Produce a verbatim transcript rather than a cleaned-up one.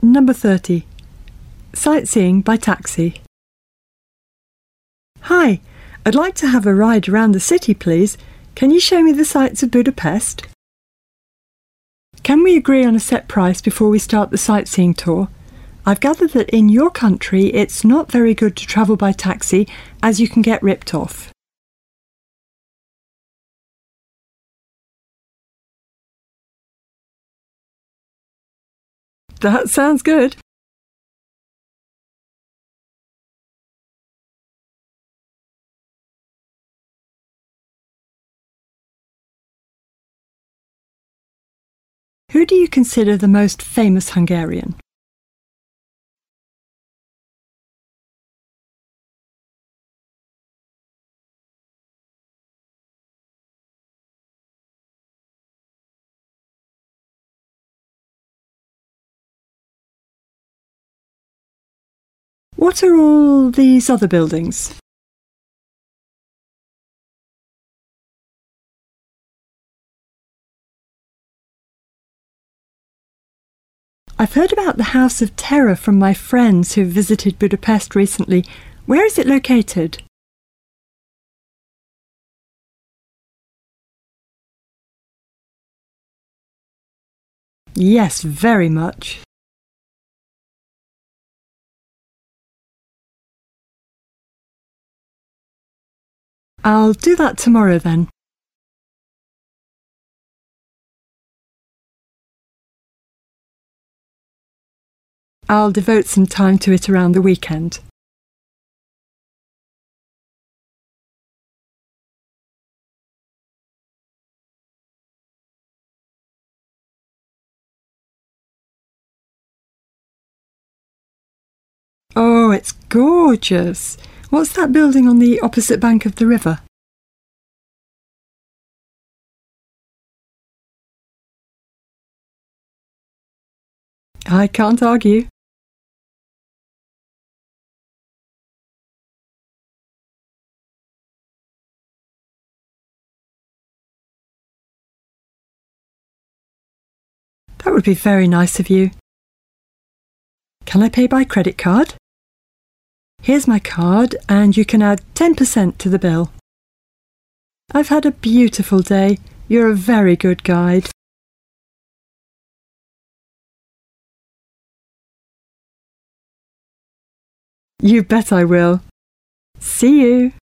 Number thirty. Sightseeing by taxi. Hi, I'd like to have a ride around the city, please. Can you show me the sights of Budapest? Can we agree on a set price before we start the sightseeing tour? I've gathered that in your country it's not very good to travel by taxi as you can get ripped off. That sounds good. Who do you consider the most famous Hungarian? What are all these other buildings? I've heard about the House of Terror from my friends who visited Budapest recently. Where is it located? Yes, very much. I'll do that tomorrow then. I'll devote some time to it around the weekend. Oh, it's gorgeous! What's that building on the opposite bank of the river? I can't argue. That would be very nice of you. Can I pay by credit card? Here's my card and you can add ten percent to the bill. I've had a beautiful day. You're a very good guide. You bet I will. See you.